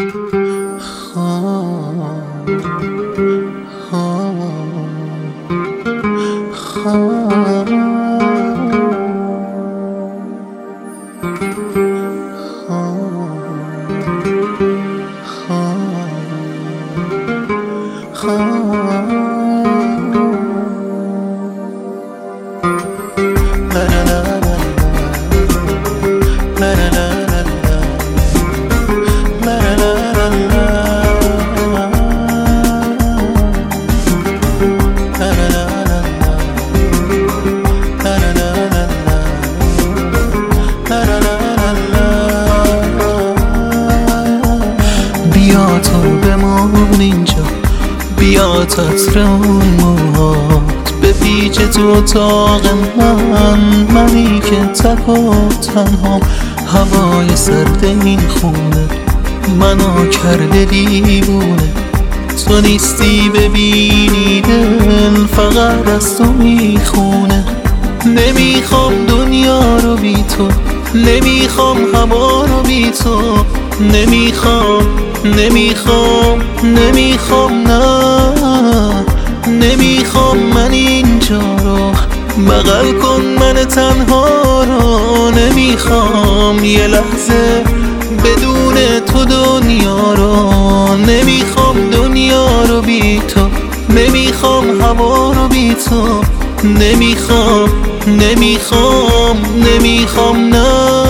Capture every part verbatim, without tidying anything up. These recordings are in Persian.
بیا تو بمون اینجا، بیا تطر اون موهات به پیچ تو اتاق من، منی که تک و تنها، هوای سرد این خونه منو کرده دیوونه. تو نیستی ببینی دل فقط از تو میخونه. نمیخوام دنیا رو بی تو، نمیخوام هوا رو بی تو، نمیخوام نمیخوام نمیخوام نه نمیخوام من اینجا رو، بغل کن من تنها رو. نمیخوام یه لحظه بدون تو دنیا رو، نمیخوام دنیا رو بی تو، نمیخوام هوا رو بی تو، نمیخوام نمیخوام نمیخوام نه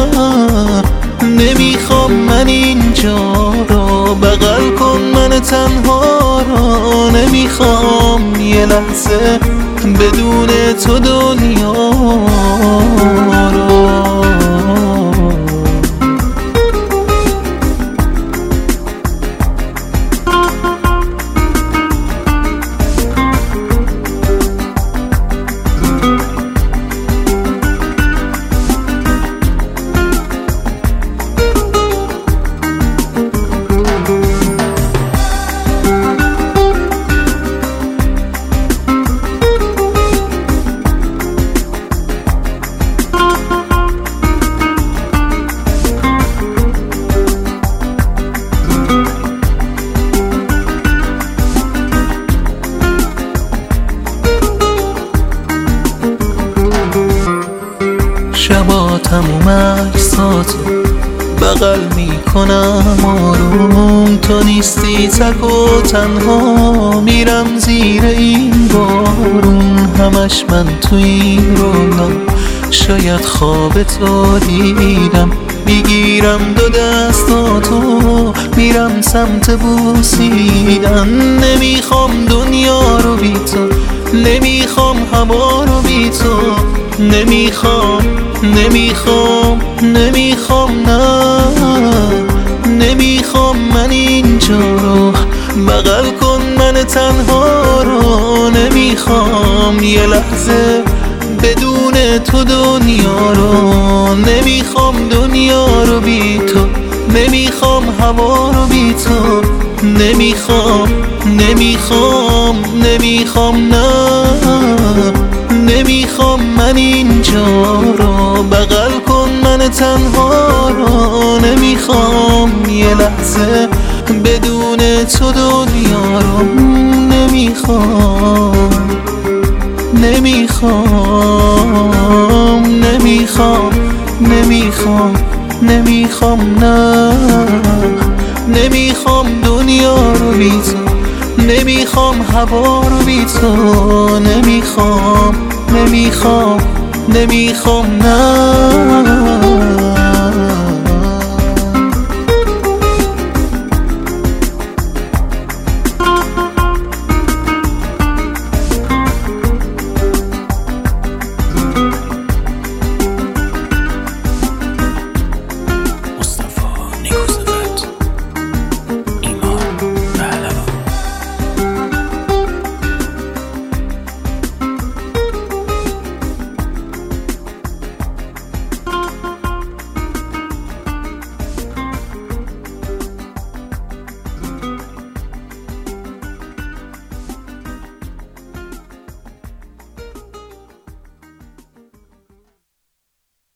نمیخوام من اینجا رو، بغل کن من تنها رو. نمیخوام یه لحظه بدون تو دنیا رو. شبا تموم عکساتو بغل میکنم آروم، تو نیستی تک و تنها، میرم زیر این بارون. همش من تو این رویا شاید خواب تو دیدم، میگیرم دو دستاتو میرم سمت بوسیدن. نمیخوام دنیا رو بی تو، نمیخوام هوا رو بی تو، نمیخوام نمیخوام نمیخوام نه نمیخوام من اینجا رو، بغل کن من تنها رو. نمیخوام یه لحظه بدون تو دنیا رو، نمیخوام دنیا رو بی تو، نمیخوام هوا رو بی تو، نمیخوام نمیخوام نمیخوام نه نمیخوام من اینجا رو، بغل کن من تنها رو. نمیخوام یه لحظه بدون تو دنیا رو، نمیخوام نمیخوام نمیخوام نمیخوام نمیخوام نه نمیخوام دنیا رو بی تو، نمیخوام هوا رو بی تو، نمیخوام نمیخوام نمیخوام نه